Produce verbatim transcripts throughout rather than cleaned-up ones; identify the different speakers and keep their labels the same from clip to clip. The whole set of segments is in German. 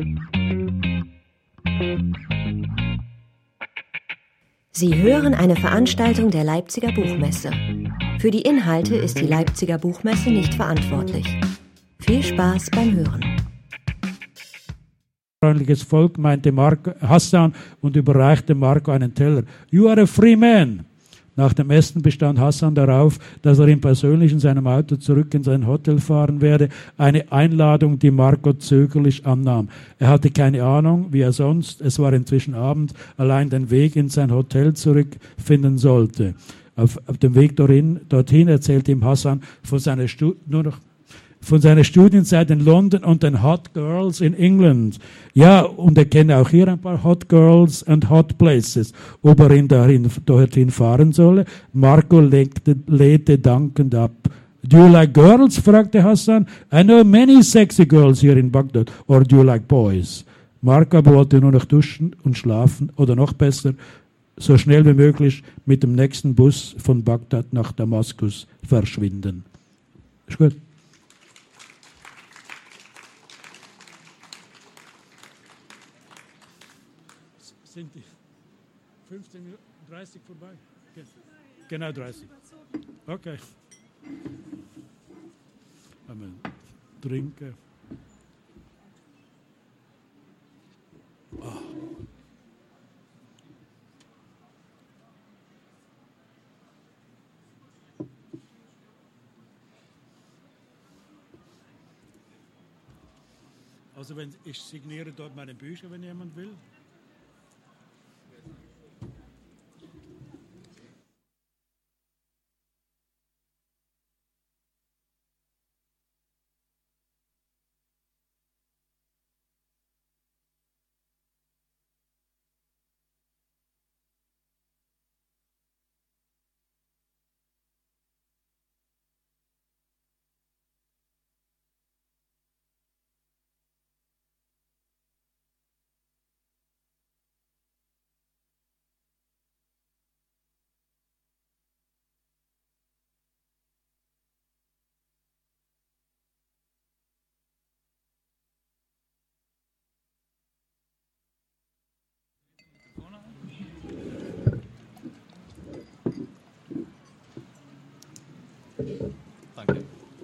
Speaker 1: Sie hören eine Veranstaltung der Leipziger Buchmesse. Für die Inhalte ist die Leipziger Buchmesse nicht verantwortlich. Viel Spaß beim Hören.
Speaker 2: Freundliches Volk, meinte Marco, Hassan und überreichte Marco einen Teller. You are a free man. Nach dem Essen bestand Hassan darauf, dass er ihm persönlich in seinem Auto zurück in sein Hotel fahren werde, eine Einladung, die Marco zögerlich annahm. Er hatte keine Ahnung, wie er sonst, es war inzwischen Abend, allein den Weg in sein Hotel zurückfinden sollte. Auf, auf dem Weg dorthin, dorthin erzählte ihm Hassan von seiner, Stu- nur noch, von seiner Studienzeit in London und den Hot Girls in England. Ja, und er kenne auch hier ein paar Hot Girls and Hot Places. Ob er ihn dahin, dorthin fahren solle? Marco legte, lehnte dankend ab. Do you like girls? Fragte Hassan. I know many sexy girls here in Baghdad. Or do you like boys? Marco wollte nur noch duschen und schlafen oder noch besser, so schnell wie möglich mit dem nächsten Bus von Bagdad nach Damaskus verschwinden. Ist gut. Sind die fünfzehn, dreißig vorbei? Genau dreißig. Okay. Amen. Trinken. Oh. Also wenn ich signiere dort meine Bücher, wenn jemand will.
Speaker 3: Danke.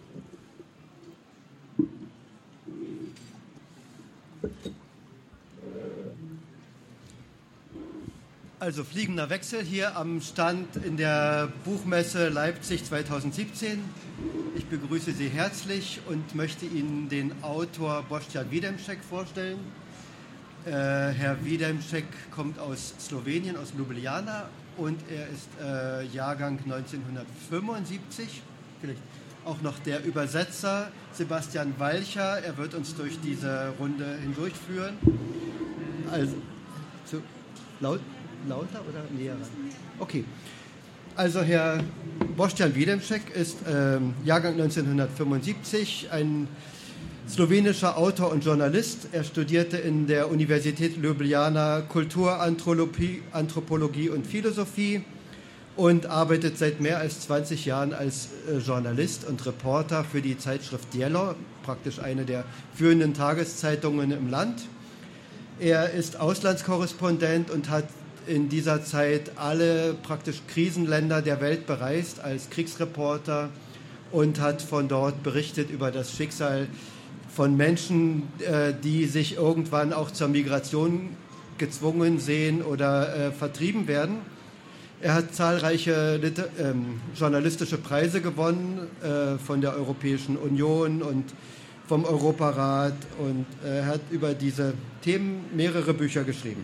Speaker 3: Also fliegender Wechsel hier am Stand in der Buchmesse Leipzig zweitausendsiebzehn. Ich begrüße Sie herzlich und möchte Ihnen den Autor Boštjan Videmšek vorstellen. Äh, Herr Videmšek kommt aus Slowenien, aus Ljubljana, und er ist äh, Jahrgang neunzehnhundertfünfundsiebzig. Vielleicht auch noch der Übersetzer Sebastian Walcher. Er wird uns durch diese Runde hindurchführen. Also, so, laut, lauter oder näher ran? Okay. Also Herr Boštjan Videmšek ist ähm, Jahrgang neunzehnhundertfünfundsiebzig, ein slowenischer Autor und Journalist. Er studierte in der Universität Ljubljana Kulturanthropologie Anthropologie und Philosophie und arbeitet seit mehr als zwanzig Jahren als äh, Journalist und Reporter für die Zeitschrift Djelo, praktisch eine der führenden Tageszeitungen im Land. Er ist Auslandskorrespondent und hat in dieser Zeit alle praktisch Krisenländer der Welt bereist als Kriegsreporter und hat von dort berichtet über das Schicksal von Menschen, äh, die sich irgendwann auch zur Migration gezwungen sehen oder äh, vertrieben werden. Er hat zahlreiche Liter- ähm, journalistische Preise gewonnen äh, von der Europäischen Union und vom Europarat, und er hat über diese Themen mehrere Bücher geschrieben.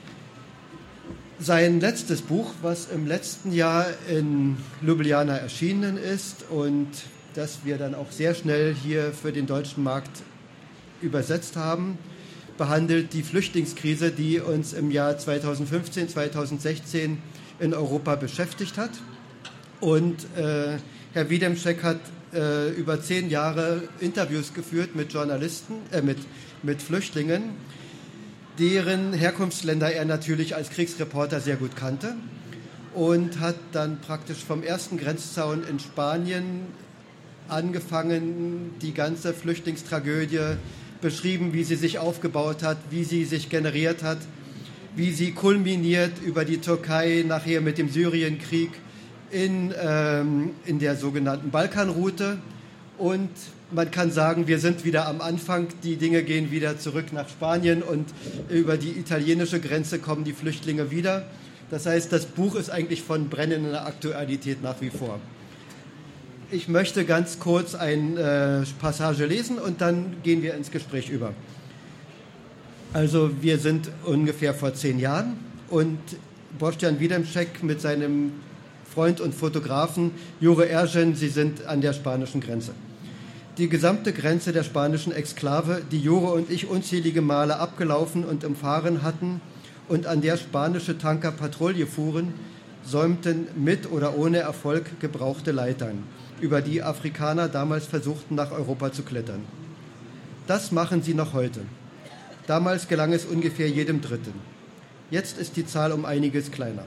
Speaker 3: Sein letztes Buch, was im letzten Jahr in Ljubljana erschienen ist und das wir dann auch sehr schnell hier für den deutschen Markt übersetzt haben, behandelt die Flüchtlingskrise, die uns im Jahr zweitausendfünfzehn, zweitausendsechzehn in Europa beschäftigt hat. Und äh, Herr Videmšek hat äh, über zehn Jahre Interviews geführt mit Journalisten, äh, mit, mit Flüchtlingen, deren Herkunftsländer er natürlich als Kriegsreporter sehr gut kannte, und hat dann praktisch vom ersten Grenzzaun in Spanien angefangen, die ganze Flüchtlingstragödie beschrieben, wie sie sich aufgebaut hat, wie sie sich generiert hat, wie sie kulminiert über die Türkei, nachher mit dem Syrienkrieg in, ähm, in der sogenannten Balkanroute. Und man kann sagen, wir sind wieder am Anfang, die Dinge gehen wieder zurück nach Spanien und über die italienische Grenze kommen die Flüchtlinge wieder. Das heißt, das Buch ist eigentlich von brennender Aktualität nach wie vor. Ich möchte ganz kurz eine äh, Passage lesen und dann gehen wir ins Gespräch über. Also wir sind ungefähr vor zehn Jahren und Boštjan Videmšek mit seinem Freund und Fotografen Jure Eržen, sie sind an der spanischen Grenze. Die gesamte Grenze der spanischen Exklave, die Jure und ich unzählige Male abgelaufen und umfahren hatten und an der spanische Tanker Patrouille fuhren, säumten mit oder ohne Erfolg gebrauchte Leitern, über die Afrikaner damals versuchten, nach Europa zu klettern. Das machen sie noch heute. Damals gelang es ungefähr jedem Dritten. Jetzt ist die Zahl um einiges kleiner.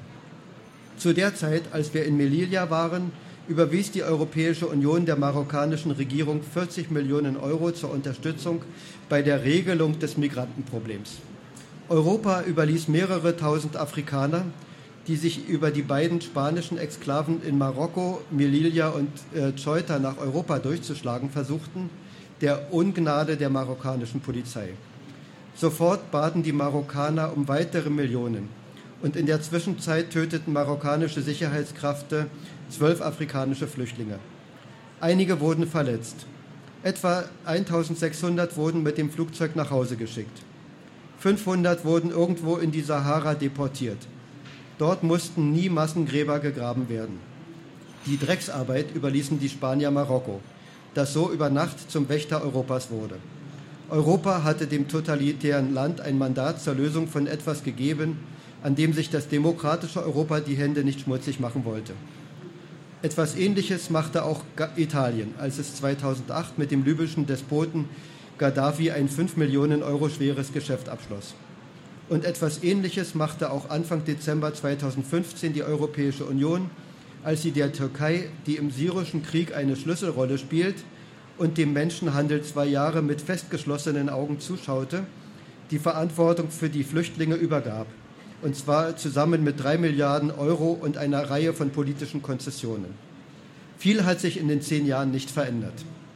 Speaker 3: Zu der Zeit, als wir in Melilla waren, überwies die Europäische Union der marokkanischen Regierung vierzig Millionen Euro zur Unterstützung bei der Regelung des Migrantenproblems. Europa überließ mehrere tausend Afrikaner, die sich über die beiden spanischen Exklaven in Marokko, Melilla und äh, Ceuta nach Europa durchzuschlagen versuchten, der Ungnade der marokkanischen Polizei. Sofort baten die Marokkaner um weitere Millionen und in der Zwischenzeit töteten marokkanische Sicherheitskräfte zwölf afrikanische Flüchtlinge. Einige wurden verletzt. Etwa eintausendsechshundert wurden mit dem Flugzeug nach Hause geschickt. fünfhundert wurden irgendwo in die Sahara deportiert. Dort mussten nie Massengräber gegraben werden. Die Drecksarbeit überließen die Spanier Marokko, das so über Nacht zum Wächter Europas wurde. Europa hatte dem totalitären Land ein Mandat zur Lösung von etwas gegeben, an dem sich das demokratische Europa die Hände nicht schmutzig machen wollte. Etwas Ähnliches machte auch Italien, als es zweitausendacht mit dem libyschen Despoten Gaddafi ein fünf Millionen Euro schweres Geschäft abschloss. Und etwas Ähnliches machte auch Anfang Dezember zweitausendfünfzehn die Europäische Union, als sie der Türkei, die im syrischen Krieg eine Schlüsselrolle spielt und dem Menschenhandel zwei Jahre mit festgeschlossenen Augen zuschaute, die Verantwortung für die Flüchtlinge übergab. Und zwar zusammen mit drei Milliarden Euro und einer Reihe von politischen Konzessionen. Viel hat sich in den zehn Jahren nicht verändert.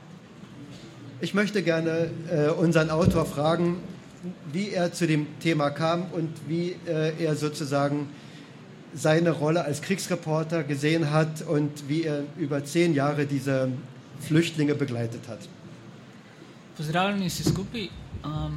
Speaker 3: Ich möchte gerne äh, unseren Autor fragen, wie er zu dem Thema kam und wie äh, er sozusagen seine Rolle als Kriegsreporter gesehen hat und wie er über zehn Jahre diese Flüchtlinge begleitet hat.
Speaker 4: Pozdravljeni vsi skupaj. Um,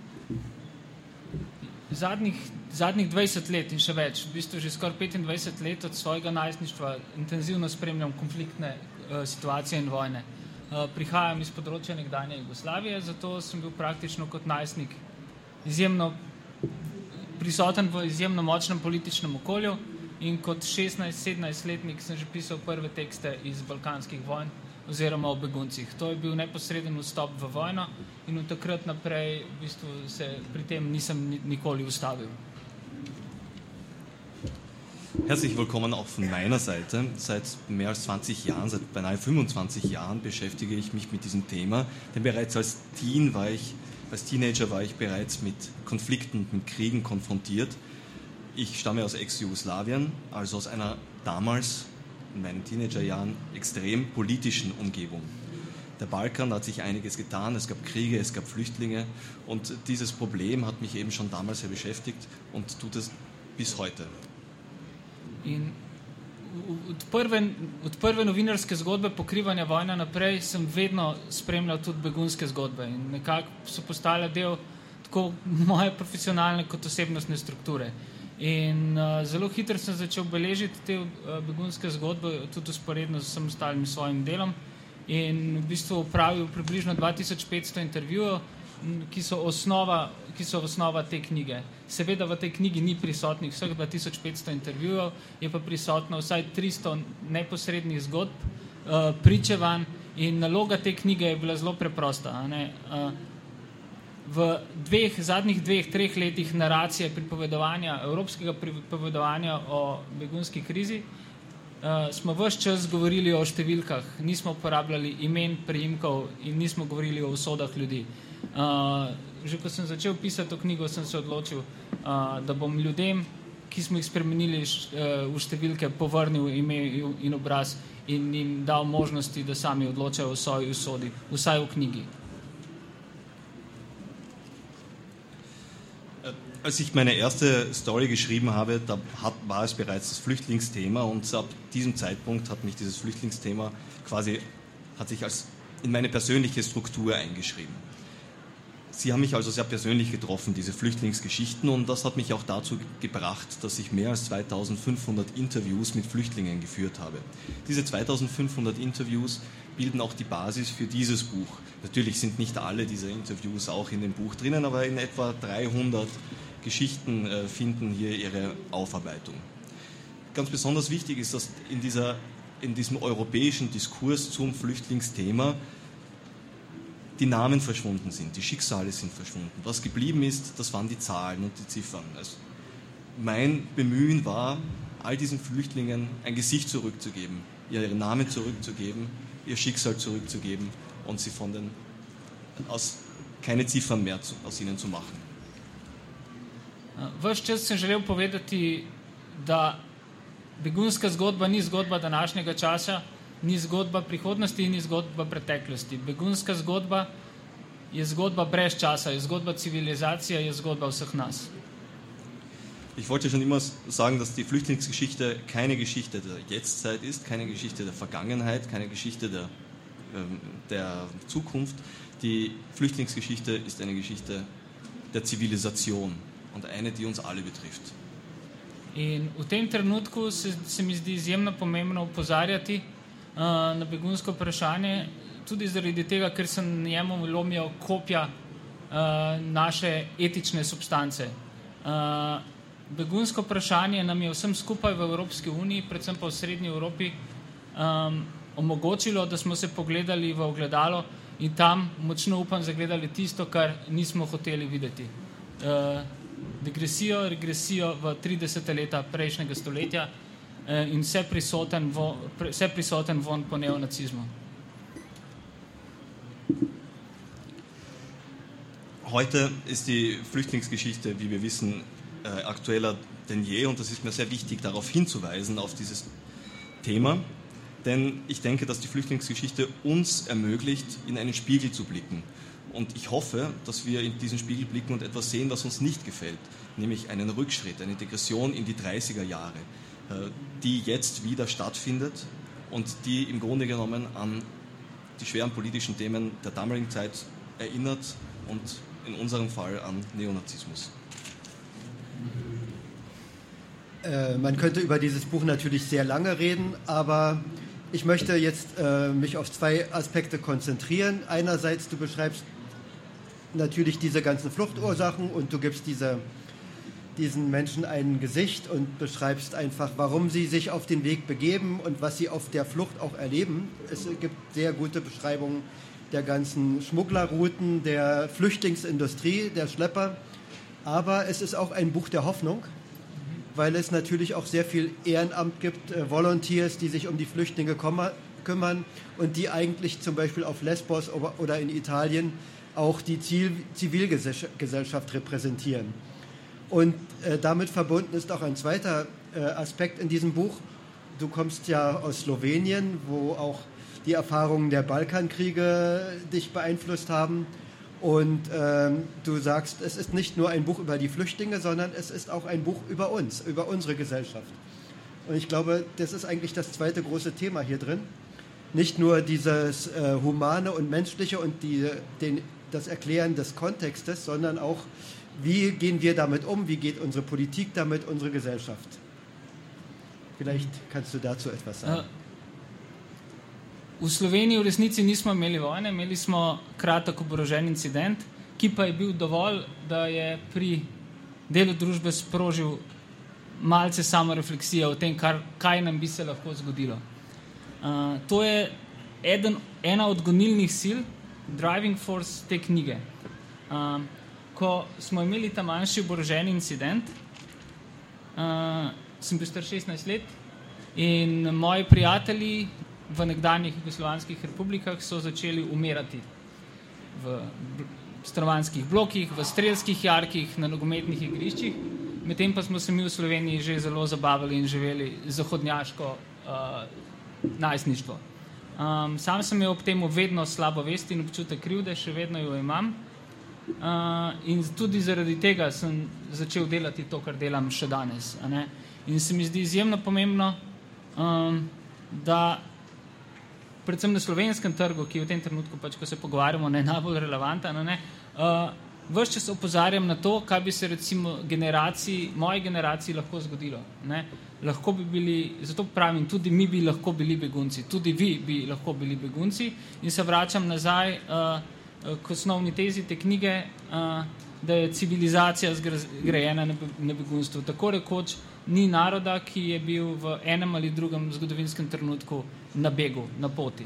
Speaker 4: zadnjih, zadnjih dvajset let in še več, v bistvu že skoraj petindvajset let od svojega najstništva intenzivno spremljam konfliktne uh, situacije in vojne. Uh, prihajam iz področja nekdanje Jugoslavije, zato sem bil praktično kot najstnik izjemno prisoten v izjemno močnem političnem okolju in kot šestnajst-sedemnajstletnik sem že pisal prve tekste iz balkanskih vojn oziroma o beguncih. To je bil neposreden vstop v vojno in od takrat naprej v bistvu se pri tem nisem nikoli ustavil.
Speaker 5: Herzlich willkommen auch von meiner Seite. Seit mehr als zwanzig Jahren, seit beinahe fünfundzwanzig Jahren beschäftige ich mich mit diesem Thema, denn bereits als Teen war ich, als Teenager war ich bereits mit Konflikten, mit Kriegen konfrontiert. Ich stamme aus Ex-Jugoslawien, also aus einer damals in meinen Teenagerjahren extrem politischen Umgebung. Der Balkan, da hat sich einiges getan, es gab Kriege, es gab Flüchtlinge und dieses Problem hat mich eben schon damals sehr beschäftigt und tut es bis heute.
Speaker 4: In od prve, od prve novinarske zgodbe pokrivanja vojne naprej sem vedno spremljal tudi begunske zgodbe in nekako so postale del tako moje profesionalne kot osebnostne strukture. In uh, zelo hitro sem začel beležiti te uh, begunske zgodbe tudi usporedno z vsem ostalim svojim delom in v bistvu opravil približno dva tisoč petsto intervjujev, ki so osnova, ki so osnova te knjige. Seveda v tej knjigi ni prisotnih vseh dva tisoč petsto intervjujev, je pa prisotno vsaj tristo neposrednih zgodb, uh, pričevanj in naloga te knjige je bila zelo preprosta. A ne? Uh, v dveh, zadnjih dveh, treh letih naracije pripovedovanja, evropskega pripovedovanja o begunski krizi, uh, smo ves čas govorili o številkah, nismo uporabljali imen, priimkov in nismo govorili o usodah ljudi. Uh, že ko sem začel pisati to knjigo, sem se odločil, uh, da bom ljudem, ki smo jih spremenili š, uh, v številke, povrnil ime in obraz in jim dal možnosti, da sami odločajo o svoji usodi, vsaj v knjigi.
Speaker 5: Als ich meine erste Story geschrieben habe, da hat, war es bereits das Flüchtlingsthema und ab diesem Zeitpunkt hat mich dieses Flüchtlingsthema quasi, hat sich als in meine persönliche Struktur eingeschrieben. Sie haben mich also sehr persönlich getroffen, diese Flüchtlingsgeschichten, und das hat mich auch dazu gebracht, dass ich mehr als zweitausendfünfhundert Interviews mit Flüchtlingen geführt habe. Diese zweitausendfünfhundert Interviews bilden auch die Basis für dieses Buch. Natürlich sind nicht alle dieser Interviews auch in dem Buch drinnen, aber in etwa dreihundert Geschichten äh, finden hier ihre Aufarbeitung. Ganz besonders wichtig ist, dass in, dieser, in diesem europäischen Diskurs zum Flüchtlingsthema die Namen verschwunden sind, die Schicksale sind verschwunden. Was geblieben ist, das waren die Zahlen und die Ziffern. Also mein Bemühen war, all diesen Flüchtlingen ein Gesicht zurückzugeben, ihren Namen zurückzugeben, ihr Schicksal zurückzugeben und sie von den, aus, keine Ziffern mehr zu, aus ihnen zu machen.
Speaker 4: Ves čas sem želel povedati, da begunska zgodba ni zgodba današnjega časa, ni zgodba prihodnosti in ni zgodba preteklosti. Begunska zgodba je zgodba brez časa, je zgodba civilizacije, je zgodba vseh nas.
Speaker 5: Ich wollte schon immer sagen, dass die Flüchtlingsgeschichte keine Geschichte der Jetztzeit ist, keine Geschichte der Vergangenheit, keine Geschichte der, der Zukunft. Die Flüchtlingsgeschichte ist eine Geschichte der Zivilisation und eine, die uns alle betrifft.
Speaker 4: In v tem trenutku se, se mi zdi izjemno pomembno opozarjati uh, na begunsko vprašanje, tudi zaradi tega, ker se njemu lomijo kopja uh, naše etične substance. Uh, begunsko vprašanje nam je vsem skupaj v Evropski uniji, predvsem pa v Srednji Evropi, um, omogočilo, da smo se pogledali v ogledalo in tam močno upam zagledali tisto, kar nismo hoteli videti. Uh, degresijo, regresijo v trideseta leta prejšnjega stoletja uh, in vse prisoten, vo, pre, vse prisoten von po neonacizmu.
Speaker 5: Heute ist die Flüchtlingsgeschichte, wie wir wissen, äh, aktueller denn je, und das ist mir sehr wichtig, darauf hinzuweisen, auf dieses Thema. Denn ich denke, dass die Flüchtlingsgeschichte uns ermöglicht, in einen Spiegel zu blicken. Und ich hoffe, dass wir in diesen Spiegel blicken und etwas sehen, was uns nicht gefällt, nämlich einen Rückschritt, eine Degression in die dreißiger Jahre, die jetzt wieder stattfindet und die im Grunde genommen an die schweren politischen Themen der damaligen Zeit erinnert und in unserem Fall an Neonazismus.
Speaker 3: Äh, man könnte über dieses Buch natürlich sehr lange reden, aber ich möchte jetzt äh, mich auf zwei Aspekte konzentrieren. Einerseits, du beschreibst natürlich diese ganzen Fluchtursachen und du gibst diese, diesen Menschen ein Gesicht und beschreibst einfach, warum sie sich auf den Weg begeben und was sie auf der Flucht auch erleben. Es gibt sehr gute Beschreibungen der ganzen Schmugglerrouten, der Flüchtlingsindustrie, der Schlepper. Aber es ist auch ein Buch der Hoffnung, weil es natürlich auch sehr viel Ehrenamt gibt, äh, Volunteers, die sich um die Flüchtlinge komma, kümmern und die eigentlich zum Beispiel auf Lesbos oder in Italien auch die Ziel, Zivilgesellschaft repräsentieren. Und äh, damit verbunden ist auch ein zweiter äh, Aspekt in diesem Buch. Du kommst ja aus Slowenien, wo auch die Erfahrungen der Balkankriege dich beeinflusst haben. Und ähm, du sagst, es ist nicht nur ein Buch über die Flüchtlinge, sondern es ist auch ein Buch über uns, über unsere Gesellschaft. Und ich glaube, das ist eigentlich das zweite große Thema hier drin. Nicht nur dieses äh, Humane und Menschliche und die, den, das Erklären des Kontextes, sondern auch, wie gehen wir damit um, wie geht unsere Politik damit, unsere Gesellschaft. Vielleicht kannst du dazu etwas sagen.
Speaker 4: V Sloveniji v resnici nismo imeli vojne, imeli smo kratek oborožen incident, ki pa je bil dovolj, da je pri delu družbe sprožil malce samorefleksija o tem, kar, kaj nam bi se lahko zgodilo. Uh, to je eden, ena od gonilnih sil, driving force te knjige. Uh, ko smo imeli ta manjši oborožen incident, uh, sem bil star šestnajst let in moji prijatelji v nekdanjih jugoslovanskih republikah so začeli umirati v stanovanjskih blokih, v strelskih jarkih, na nogometnih igriščih, medtem pa smo se mi v Sloveniji že zelo zabavali in živeli zahodnjaško uh, najstništvo. Um, sam sem imel ob temu vedno slabo vest in občutek krivde, še vedno jo imam. Uh, in tudi zaradi tega sem začel delati to, kar delam še danes. A ne? In se mi zdi izjemno pomembno, um, da predvsem na slovenskem trgu, ki je v tem trenutku, pač, ko se pogovarjamo, ne najbolj relevanten, ne, uh, ves čas opozarjam na to, kaj bi se recimo generaciji, moji generaciji lahko zgodilo. Ne. Lahko bi bili, zato pravim, tudi mi bi lahko bili begunci, tudi vi bi lahko bili begunci in se vračam nazaj uh, k osnovni tezi te knjige, uh, da je civilizacija zgrajena na begunstvu. Tako rekoč ni naroda, ki je bil v enem ali drugem zgodovinskem trenutku na begu, na poti.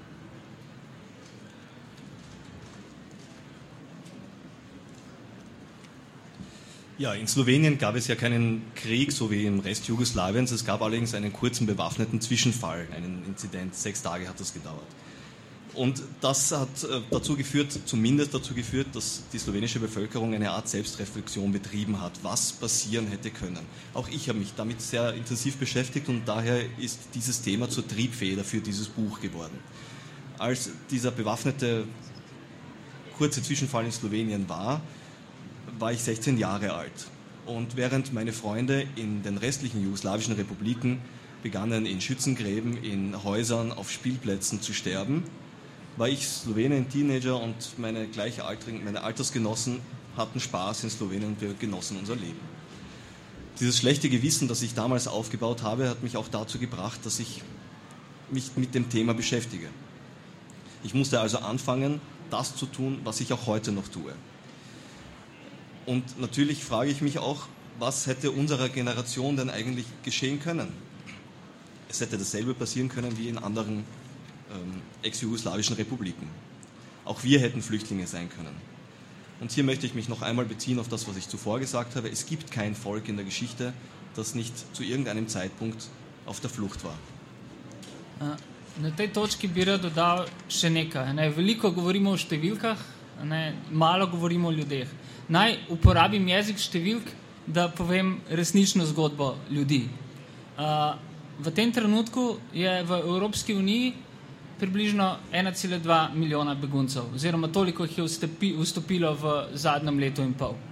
Speaker 5: Ja, in Slowenien gab es ja keinen Krieg, so wie im Rest Jugoslawiens. Es gab allerdings einen kurzen bewaffneten Zwischenfall, einen Inzident. Sechs Tage hat das gedauert. Und das hat dazu geführt, zumindest dazu geführt, dass die slowenische Bevölkerung eine Art Selbstreflexion betrieben hat, was passieren hätte können. Auch ich habe mich damit sehr intensiv beschäftigt und daher ist dieses Thema zur Triebfeder für dieses Buch geworden. Als dieser bewaffnete kurze Zwischenfall in Slowenien war, war ich sechzehn Jahre alt. Und während meine Freunde in den restlichen jugoslawischen Republiken begannen, in Schützengräben, in Häusern, auf Spielplätzen zu sterben, war ich Slowene, ein Teenager und meine Gleichaltrigen, meine Altersgenossen hatten Spaß in Slowenien und wir genossen unser Leben. Dieses schlechte Gewissen, das ich damals aufgebaut habe, hat mich auch dazu gebracht, dass ich mich mit dem Thema beschäftige. Ich musste also anfangen, das zu tun, was ich auch heute noch tue. Und natürlich frage ich mich auch, was hätte unserer Generation denn eigentlich geschehen können? Es hätte dasselbe passieren können wie in anderen ähm, ex-jugoslawischen Republiken. Auch wir hätten Flüchtlinge sein können. Und hier möchte ich mich noch einmal beziehen auf das, was ich zuvor gesagt habe. Es gibt kein Volk in der Geschichte, das nicht zu irgendeinem Zeitpunkt auf der Flucht war.
Speaker 4: Na tej točki bi rad dodal še nekaj. Ne, veliko govorimo o številkah, ne, malo govorimo o ljudeh. Naj uporabim jezik številk, da povem resnično zgodbo ljudi. V tem trenutku je v Evropski uniji približno ena cela dva milijona beguncev, oziroma toliko jih je vstopilo v zadnjem letu in pol.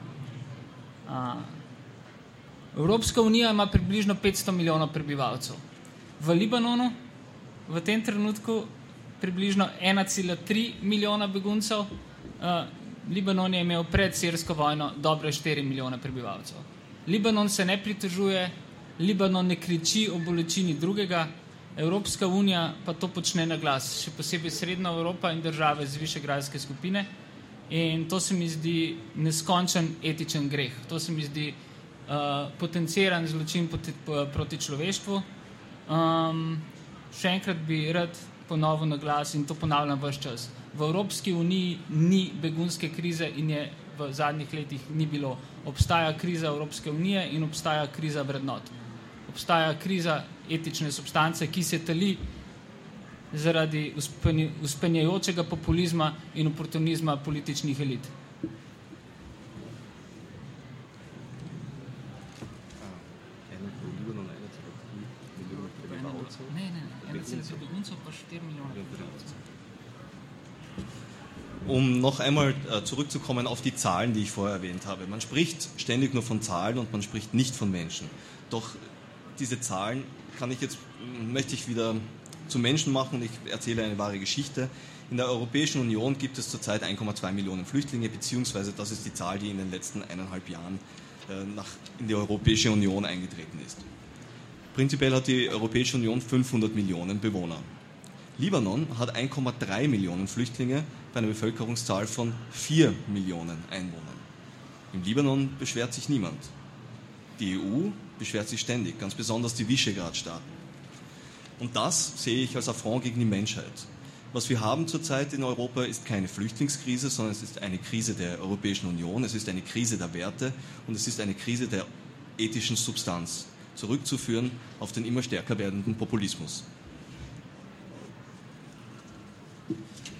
Speaker 4: Evropska unija ima približno petsto milijonov prebivalcev. V Libanonu v tem trenutku približno ena cela tri milijona beguncev. Libanon je imel pred sirsko vojno dobre štiri milijone prebivalcev. Libanon se ne pritožuje, Libanon ne kriči o bolečini drugega, Evropska unija pa to počne na glas, še posebej Srednja Evropa in države z višegrajske skupine. In to se mi zdi neskončen etičen greh. To se mi zdi uh, potenciran zločin proti, proti človeštvu. Um, še enkrat bi rad ponovil na glas in to ponavljam ves čas. V Evropski uniji ni begunske krize in je v zadnjih letih ni bilo. Obstaja kriza Evropske unije in obstaja kriza vrednot. Obstaja kriza etične substance, ki se tali zaradi uspenjajočega populizma in oportunizma političnih elit. Ne, ne, ena cela tri beguncev pa štiri milijone prebivalcev.
Speaker 5: Um noch einmal äh, zurückzukommen auf die Zahlen, die ich vorher erwähnt habe. Man spricht ständig nur von Zahlen und man spricht nicht von Menschen. Doch diese Zahlen kann ich jetzt, möchte ich wieder zu Menschen machen. Ich erzähle eine wahre Geschichte. In der Europäischen Union gibt es zurzeit eins Komma zwei Millionen Flüchtlinge, beziehungsweise das ist die Zahl, die in den letzten eineinhalb Jahren äh, nach, in die Europäische Union eingetreten ist. Prinzipiell hat die Europäische Union fünfhundert Millionen Bewohner. Libanon hat eins Komma drei Millionen Flüchtlinge bei einer Bevölkerungszahl von vier Millionen Einwohnern. Im Libanon beschwert sich niemand. Die E U beschwert sich ständig, ganz besonders die Visegrad-Staaten. Und das sehe ich als Affront gegen die Menschheit. Was wir haben zurzeit in Europa ist keine Flüchtlingskrise, sondern es ist eine Krise der Europäischen Union, es ist eine Krise der Werte und es ist eine Krise der ethischen Substanz, zurückzuführen auf den immer stärker werdenden Populismus.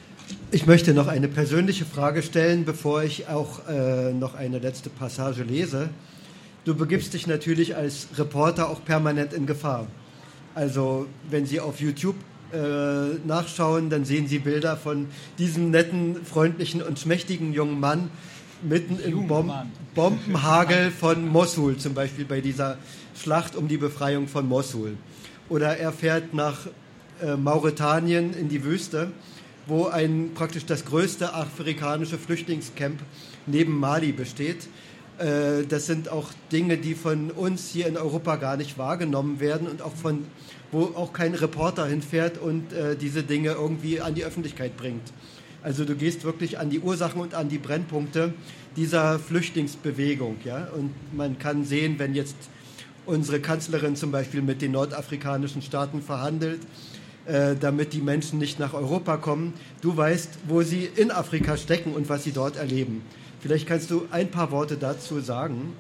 Speaker 3: Ich möchte noch eine persönliche Frage stellen, bevor ich auch äh, noch eine letzte Passage lese. Du begibst dich natürlich als Reporter auch permanent in Gefahr. Also wenn Sie auf YouTube äh, nachschauen, dann sehen Sie Bilder von diesem netten, freundlichen und schmächtigen jungen Mann mitten im Bom- Bombenhagel von Mossul, zum Beispiel bei dieser Schlacht um die Befreiung von Mossul. Oder er fährt nach äh, Mauretanien in die Wüste, wo ein praktisch das größte afrikanische Flüchtlingscamp neben Mali besteht. Äh, das sind auch Dinge, die von uns hier in Europa gar nicht wahrgenommen werden und auch von, wo auch kein Reporter hinfährt und äh, diese Dinge irgendwie an die Öffentlichkeit bringt. Also du gehst wirklich an die Ursachen und an die Brennpunkte dieser Flüchtlingsbewegung. Ja? Und man kann sehen, wenn jetzt unsere Kanzlerin zum Beispiel mit den nordafrikanischen Staaten verhandelt, äh, damit die Menschen nicht nach Europa kommen. Du weißt, wo sie in Afrika stecken und was sie dort erleben. Vielleicht kannst du ein paar Worte dazu sagen.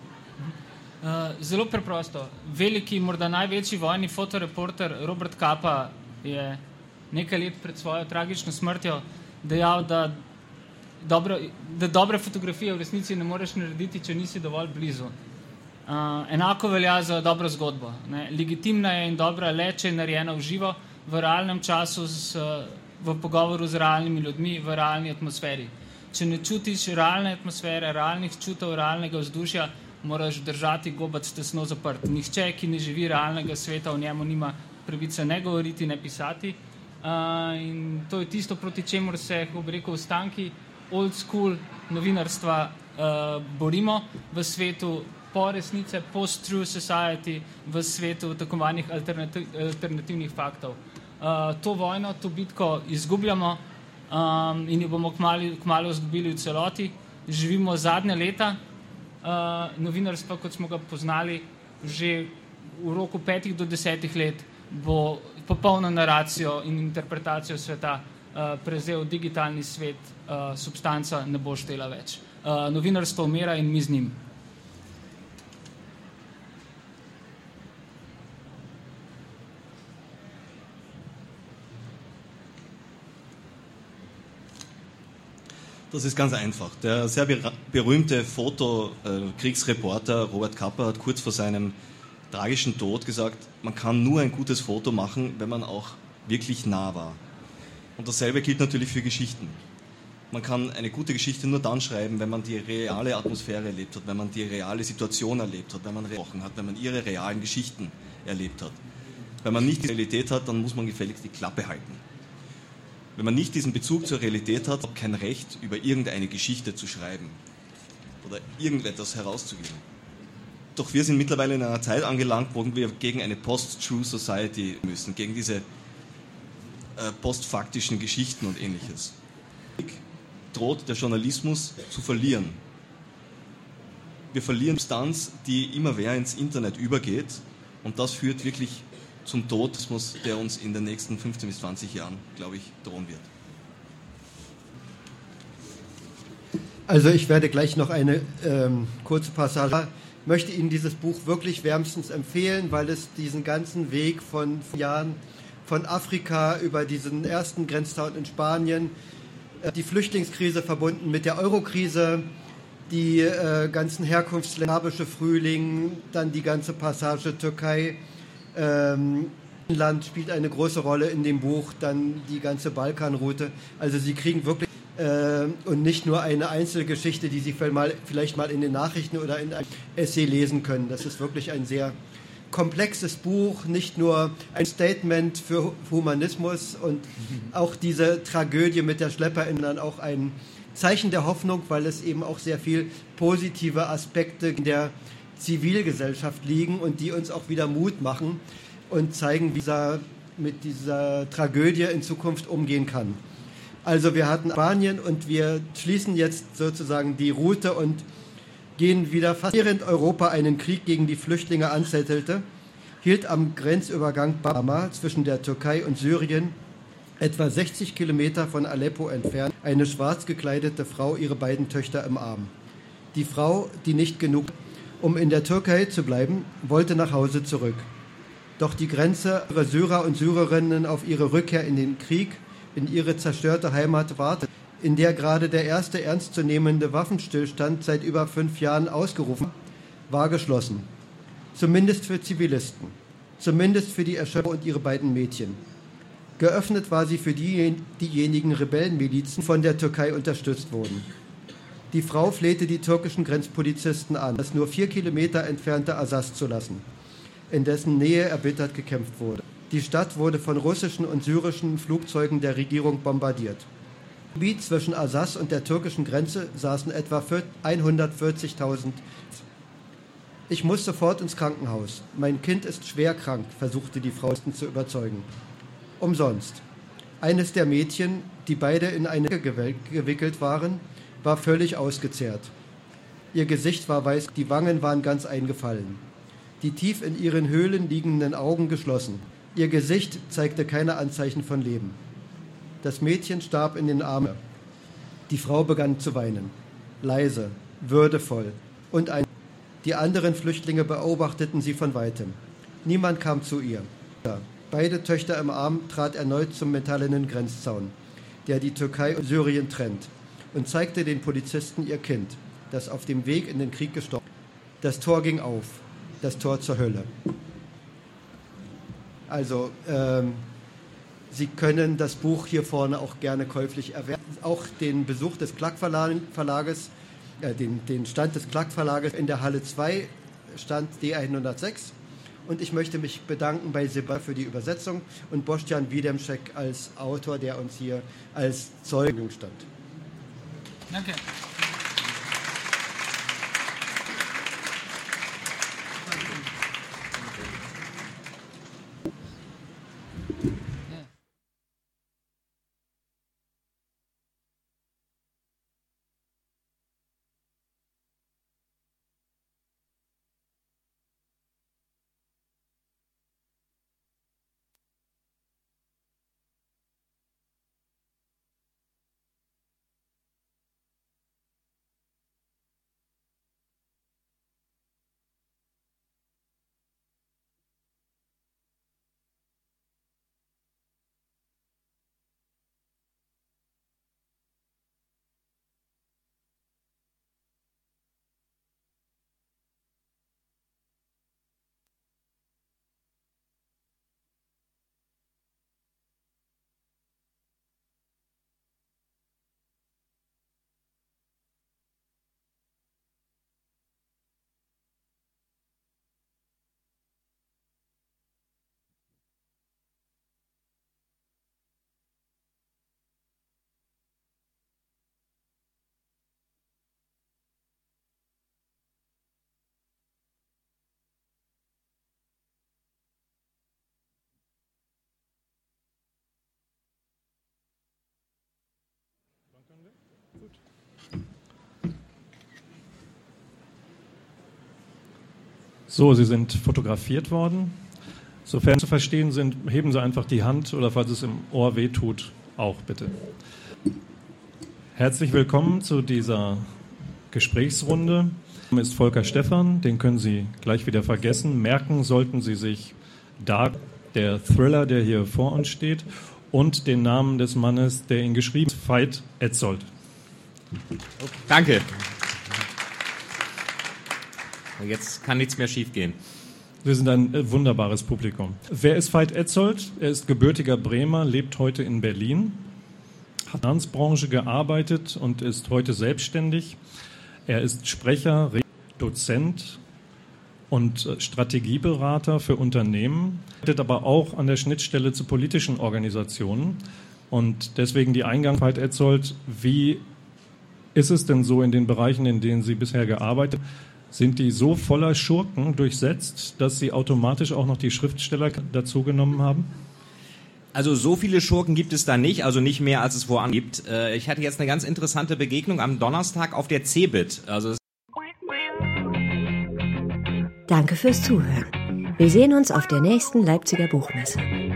Speaker 4: Uh, zelo preprosto. Veliki, morda največji vojni fotoreporter Robert Capa je nekaj let pred svojo tragično smrtjo dejal, da, dobro, da dobre fotografije v resnici ne moreš narediti, če nisi dovolj blizu. Uh, enako velja za dobro zgodbo. Ne? Legitimna je in dobra le, če je narejena v živo, v realnem času, z, v pogovoru z realnimi ljudmi, v realni atmosferi. Če ne čutiš realne atmosfere, realnih čutov, realnega vzdušja, moraš držati gobac tesno zaprt. Nihče, ki ne živi realnega sveta, v njemu nima pravice ne govoriti, ne pisati. Uh, in to je tisto, proti čemur se, kako bi rekel, ostanki old school novinarstva uh, borimo v svetu po resnice, post-true society, v svetu tako manjih alternativ, alternativnih faktov. Uh, to vojno, to bitko izgubljamo um, in jo bomo kmalo, kmalo izgubili v celoti. Živimo zadnje leta uh, novinarstva, kot smo ga poznali, že v roku petih do desetih let bo popolno naracijo in interpretacijo sveta uh, prevzel digitalni svet, uh, substanca ne bo štela več. Uh, novinarstvo umira in mi z njim.
Speaker 5: Das ist ganz einfach. Der sehr berühmte Fotokriegsreporter Robert Capa hat kurz vor seinem tragischen Tod gesagt, man kann nur ein gutes Foto machen, wenn man auch wirklich nah war. Und dasselbe gilt natürlich für Geschichten. Man kann eine gute Geschichte nur dann schreiben, wenn man die reale Atmosphäre erlebt hat, wenn man die reale Situation erlebt hat, wenn man gesprochen hat, wenn man ihre realen Geschichten erlebt hat. Wenn man nicht die Realität hat, dann muss man gefälligst die Klappe halten. Wenn man nicht diesen Bezug zur Realität hat, hat man kein Recht, über irgendeine Geschichte zu schreiben oder irgendetwas herauszugeben. Doch wir sind mittlerweile in einer Zeit angelangt, wo wir gegen eine Post-True Society müssen, gegen diese äh, postfaktischen Geschichten und Ähnliches. Droht der Journalismus zu verlieren. Wir verlieren Substanz, die immer mehr ins Internet übergeht, und das führt wirklich zum Tod, der uns in den nächsten fünfzehn bis zwanzig Jahren, glaube ich, drohen wird.
Speaker 3: Also ich werde gleich noch eine ähm, kurze Passage. Ich möchte Ihnen dieses Buch wirklich wärmstens empfehlen, weil es diesen ganzen Weg von Jahren von Afrika über diesen ersten Grenztown in Spanien, äh, die Flüchtlingskrise verbunden mit der Eurokrise, die äh, ganzen Herkunftsländer, arabische Frühling, dann die ganze Passage Türkei, ähm, Land spielt eine große Rolle in dem Buch, dann die ganze Balkanroute. Also Sie kriegen wirklich äh, und nicht nur eine Einzelgeschichte, die Sie vielleicht mal, vielleicht mal in den Nachrichten oder in einem Essay lesen können. Das ist wirklich ein sehr komplexes Buch, nicht nur ein Statement für Humanismus und auch diese Tragödie mit der Schlepperin, sondern auch ein Zeichen der Hoffnung, weil es eben auch sehr viel positive Aspekte in der Zivilgesellschaft liegen und die uns auch wieder Mut machen und zeigen, wie dieser, mit dieser Tragödie in Zukunft umgehen kann. Also wir hatten Spanien und wir schließen jetzt sozusagen die Route und gehen wieder fast, während Europa einen Krieg gegen die Flüchtlinge anzettelte, hielt am Grenzübergang Bama zwischen der Türkei und Syrien, etwa sechzig Kilometer von Aleppo entfernt, eine schwarz gekleidete Frau ihre beiden Töchter im Arm. Die Frau, die nicht genug, um in der Türkei zu bleiben, wollte nach Hause zurück. Doch die Grenze ihrer Syrer und Syrerinnen auf ihre Rückkehr in den Krieg in ihre zerstörte Heimat wartet, in der gerade der erste ernstzunehmende Waffenstillstand seit über fünf Jahren ausgerufen war, geschlossen. Zumindest für Zivilisten, zumindest für die Erschöpfer und ihre beiden Mädchen. Geöffnet war sie für die, diejenigen Rebellenmilizen, von der Türkei unterstützt wurden. Die Frau flehte die türkischen Grenzpolizisten an, das nur vier Kilometer entfernte Assas zu lassen, in dessen Nähe erbittert gekämpft wurde. Die Stadt wurde von russischen und syrischen Flugzeugen der Regierung bombardiert. Im Gebiet zwischen Assas und der türkischen Grenze saßen etwa hundertvierzigtausend. Ich muss sofort ins Krankenhaus. Mein Kind ist schwer krank, versuchte die Frau zu überzeugen. Umsonst. Eines der Mädchen, die beide in eine Decke gewickelt waren, war völlig ausgezehrt. Ihr Gesicht war weiß, die Wangen waren ganz eingefallen. Die tief in ihren Höhlen liegenden Augen geschlossen. Ihr Gesicht zeigte keine Anzeichen von Leben. Das Mädchen starb in den Armen. Die Frau begann zu weinen. Leise, würdevoll. Und ein Die anderen Flüchtlinge beobachteten sie von weitem. Niemand kam zu ihr. Beide Töchter im Arm trat erneut zum metallenen Grenzzaun, der die Türkei und Syrien trennt, und zeigte den Polizisten ihr Kind, das auf dem Weg in den Krieg gestorben war. Das Tor ging auf, das Tor zur Hölle. Also, ähm, Sie können das Buch hier vorne auch gerne käuflich erwerben. Auch den Besuch des Klack-Verlages, äh, den, den Stand des Klack-Verlages in der Halle zwei, Stand D hundertsechs. Und ich möchte mich bedanken bei Seba für die Übersetzung und Boštjan Videmšek als Autor, der uns hier als Zeuge stand.
Speaker 4: Danke.
Speaker 6: So, Sie sind fotografiert worden. Sofern zu verstehen sind, heben Sie einfach die Hand oder falls es im Ohr wehtut, auch bitte. Herzlich willkommen zu dieser Gesprächsrunde. Mein Name ist Volker Stephan, den können Sie gleich wieder vergessen. Merken sollten Sie sich Dark, der Thriller, der hier vor uns steht, und den Namen des Mannes, der ihn geschrieben hat, Veit Etzold.
Speaker 7: Okay. Danke. Jetzt kann nichts mehr schiefgehen.
Speaker 6: Wir sind ein äh, wunderbares Publikum. Wer ist Veit Etzold? Er ist gebürtiger Bremer, lebt heute in Berlin, hat in der Finanzbranche gearbeitet und ist heute selbstständig. Er ist Sprecher, Dozent und äh, Strategieberater für Unternehmen, arbeitet aber auch an der Schnittstelle zu politischen Organisationen. Und deswegen die Eingang, Veit Etzold, wie ist es denn so in den Bereichen, in denen Sie bisher gearbeitet haben? Sind die so voller Schurken durchsetzt, dass Sie automatisch auch noch die Schriftsteller dazu genommen haben?
Speaker 7: Also so viele Schurken gibt es da nicht, also nicht mehr, als es woanders gibt. Ich hatte jetzt eine ganz interessante Begegnung am Donnerstag auf der CeBIT. Also
Speaker 1: Danke fürs Zuhören. Wir sehen uns auf der nächsten Leipziger Buchmesse.